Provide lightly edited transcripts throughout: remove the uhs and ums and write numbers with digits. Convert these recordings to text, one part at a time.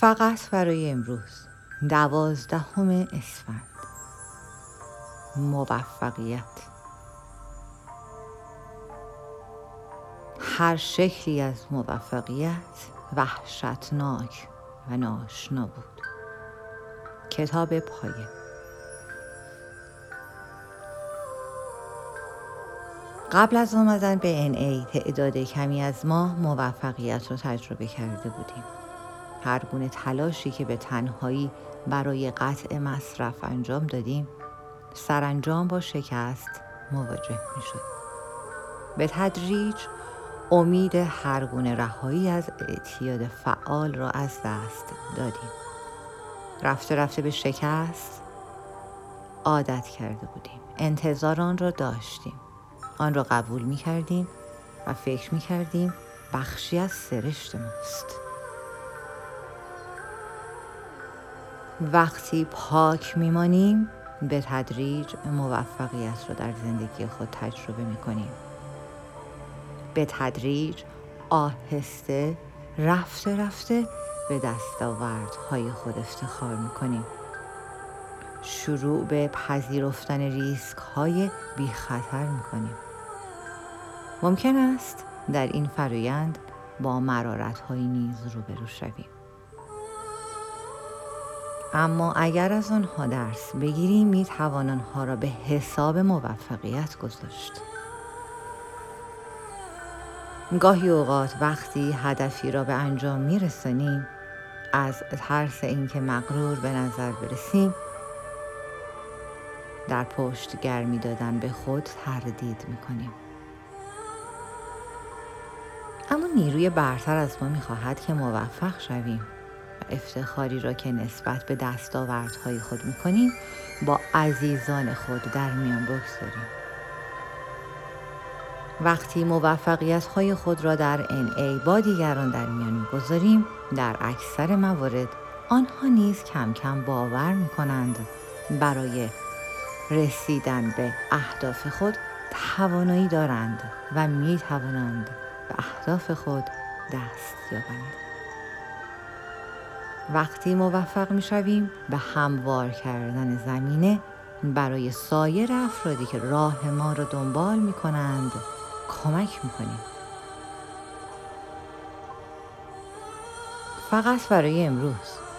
فقط برای امروز 12 اسفند. موفقیت. هر شکلی از موفقیت وحشتناک و ناآشنا بود. کتاب پایه. قبل از آمدن به NA تعداد کمی از ما موفقیت را تجربه کرده بودیم. هر گونه تلاشی که به تنهایی برای قطع مصرف انجام دادیم سرانجام با شکست مواجه می شد. به تدریج امید هر گونه رهایی از اعتیاد فعال را از دست دادیم. رفته رفته به شکست عادت کرده بودیم. انتظار آن را داشتیم. آن را قبول می کردیم و فکر می کردیم بخشی از سرشت ماست. وقتی پاک میمانیم به تدریج موفقیت را در زندگی خود تجربه میکنیم. به تدریج آهسته رفته رفته به دستاوردهای خود افتخار میکنیم. شروع به پذیرفتن ریسک های بی خطر میکنیم. ممکن است در این فرایند با مرارت های نیز روبرو شویم. اما اگر از آنها درس بگیریم میتوان آنها را به حساب موفقیت گذاشت. گاهی اوقات وقتی هدفی را به انجام میرسانیم از ترس اینکه مغرور به نظر برسیم در پشت گرمی دادن به خود تردید میکنیم. اما نیروی برتر از ما میخواهد که موفق شویم و افتخاری را که نسبت به دستاوردهای خود میکنیم با عزیزان خود در میان بگذاریم. وقتی موفقیت‌های خود را در NA با دیگران در میان میگذاریم در اکثر موارد آنها نیز کم کم باور میکنند برای رسیدن به اهداف خود توانایی دارند و میتوانند به اهداف خود دست یابند. وقتی موفق میشویم به هموار کردن زمینه برای سایر افرادی که راه ما را دنبال میکنند کمک میکنیم. فقط برای امروز.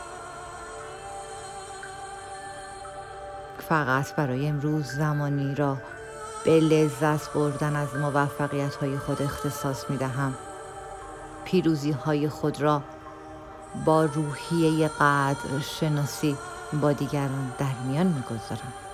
فقط برای امروز زمانی را به لذت بردن از موفقیت‌های خود اختصاص می‌دهم. پیروزی‌های خود را با روحیه قدر شناسی با دیگران در میان می‌گذارم.